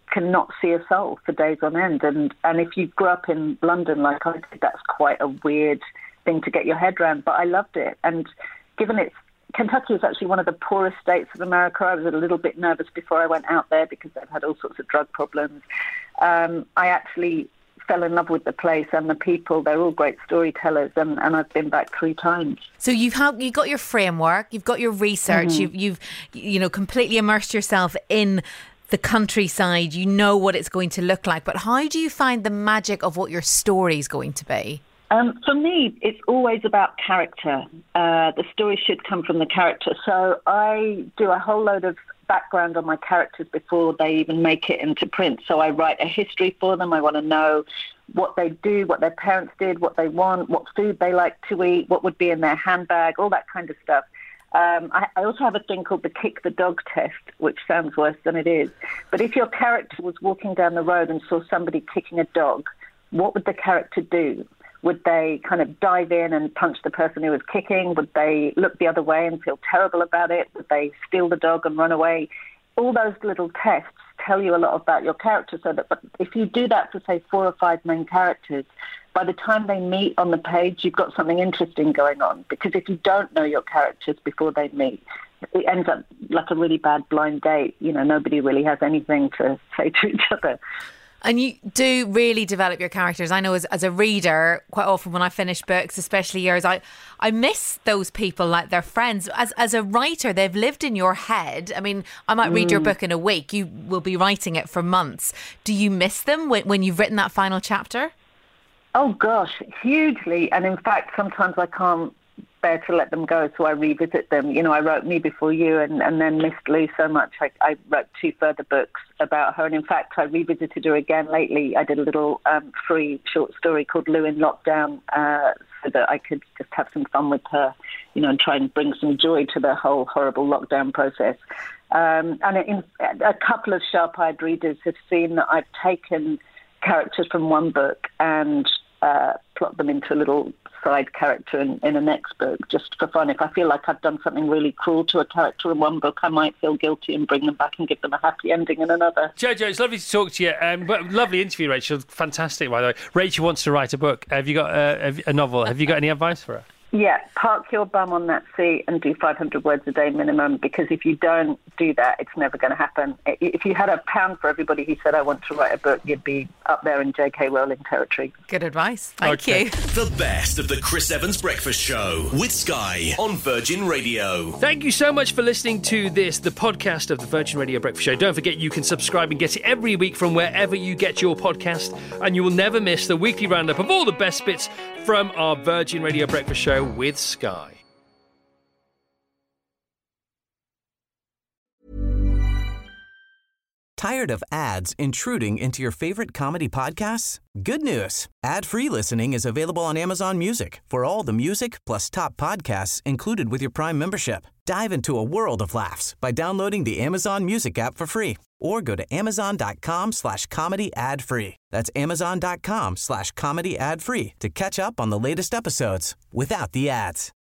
cannot see a soul for days on end. And, and if you grew up in London like I did, that's quite a weird thing to get your head around. But I loved it. And given it's Kentucky is actually one of the poorest states of America. I was a little bit nervous before I went out there because they've had all sorts of drug problems. Um, I actually fell in love with the place and the people. They're all great storytellers, and, and I've been back three times. So you've had, you've got your framework, you've got your research, mm-hmm. you've, you've you know completely immersed yourself in the countryside. You know what it's going to look like. But how do you find the magic of what your story is going to be? Um, for me, it's always about character. Uh, the story should come from the character. So I do a whole load of background on my characters before they even make it into print. So I write a history for them. I want to know what they do, what their parents did, what they want, what food they like to eat, what would be in their handbag, all that kind of stuff. Um, I, I also have a thing called the kick the dog test, which sounds worse than it is. But if your character was walking down the road and saw somebody kicking a dog, what would the character do? Would they kind of dive in and punch the person who was kicking? Would they look the other way and feel terrible about it? Would they steal the dog and run away? All those little tests tell you a lot about your character. So that, but if you do that for, say, four or five main characters, by the time they meet on the page, you've got something interesting going on. Because if you don't know your characters before they meet, it ends up like a really bad blind date. You know, nobody really has anything to say to each other. And you do really develop your characters. I know as, as a reader, quite often when I finish books, especially yours, I, I miss those people like they're friends. As as a writer, they've lived in your head. I mean, I might read mm. your book in a week. You will be writing it for months. Do you miss them when, when you've written that final chapter? Oh, gosh, hugely. And in fact, sometimes I can't bear to let them go, so I revisit them. You know, I wrote Me Before You and, and then missed Lou so much. I, I wrote two further books about her, and in fact, I revisited her again lately. I did a little um, free short story called Lou in Lockdown, uh, so that I could just have some fun with her, you know, and try and bring some joy to the whole horrible lockdown process. Um, and in, a couple of sharp-eyed readers have seen that I've taken characters from one book and uh, plot them into a little side character in, in a next book, just for fun. If I feel like I've done something really cruel to a character in one book, I might feel guilty and bring them back and give them a happy ending in another. Jojo, it's lovely to talk to you. Um, but lovely interview, Rachel. Fantastic, by the way. Rachel wants to write a book. Have you got uh, a novel? Have you got any advice for her? Yeah, park your bum on that seat and do five hundred words a day minimum, because if you don't do that, it's never going to happen. If you had a pound for everybody who said, I want to write a book, you'd be up there in J K Rowling territory. Good advice. Thank okay. you. The best of the Chris Evans Breakfast Show with Sky on Virgin Radio. Thank you so much for listening to this, the podcast of the Virgin Radio Breakfast Show. Don't forget you can subscribe and get it every week from wherever you get your podcast, and you will never miss the weekly roundup of all the best bits from our Virgin Radio Breakfast Show with Sky. Tired of ads intruding into your favorite comedy podcasts? Good news. Ad-free listening is available on Amazon Music for all the music plus top podcasts included with your Prime membership. Dive into a world of laughs by downloading the Amazon Music app for free or go to amazon.com slash comedy ad free. That's amazon.com slash comedy ad free to catch up on the latest episodes without the ads.